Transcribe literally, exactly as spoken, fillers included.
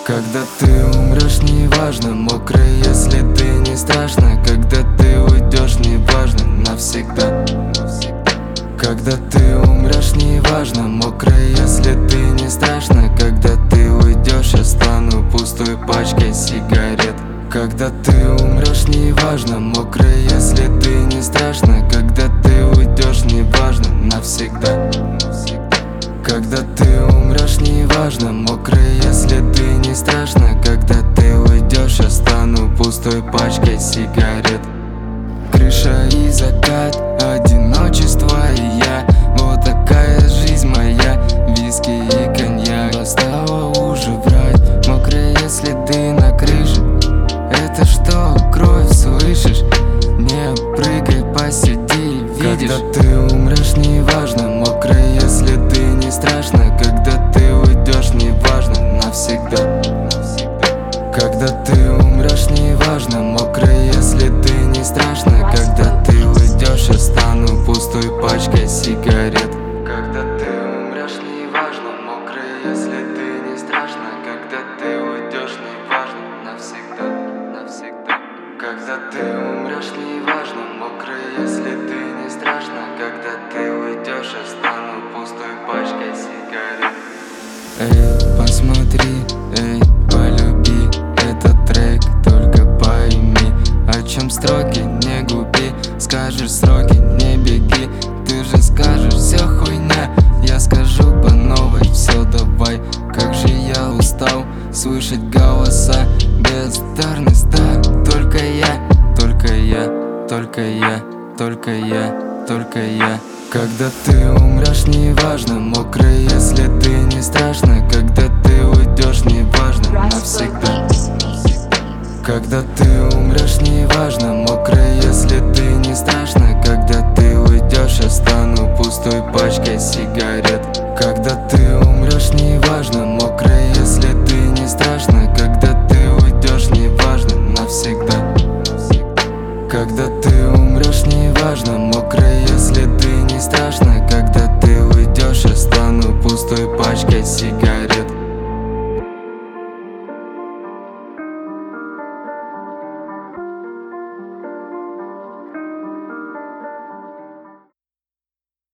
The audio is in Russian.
Когда ты умрешь, неважно, мокрый, если ты не страшно. Когда ты уйдешь, неважно, навсегда. Когда ты умрешь, неважно, мокрый, если ты не страшно. Когда ты уйдешь, я стану пустой пачкой сигарет. Когда ты умрешь, неважно, мокрый, если ты не страшно. Когда ты уйдешь, неважно, навсегда. Когда ты умрешь, неважно, мокрый, если ты не страшно. Когда ты уйдешь, я стану пустой пачкой сигарет. Крыша и закат, одиночество и я. Вот такая жизнь моя, виски и коньяк. Достало уже врать, мокрый, если ты на крыше. Это что, кровь, слышишь? Не прыгай, посиди, видишь? Когда ты умрешь, неважно, мокрый, если ты не страшно. Когда ты уйдешь, неважно, навсегда. Когда ты умрешь, неважно, мокрый, если ты не страшно. Когда ты уйдешь, я стану пустой пачкой сигарет. Когда ты умрешь, неважно, мокрый, если ты не страшно. Когда ты уйдешь, неважно, навсегда, навсегда. Когда ты умрешь, неважно, мокрый, если ты не страшно. Когда ты уйдешь, я стану пустой пачкой сигарет. Эй, посмотри, эй, полюби этот трек, только пойми, о чем строки, не губи. Скажешь сроки, не беги, ты же скажешь, все хуйня. Я скажу по новой, все давай. Как же я устал слышать голоса, бездарность, да. Только я, только я, только я, только я, только я. Когда ты умрешь, неважно, мокрый,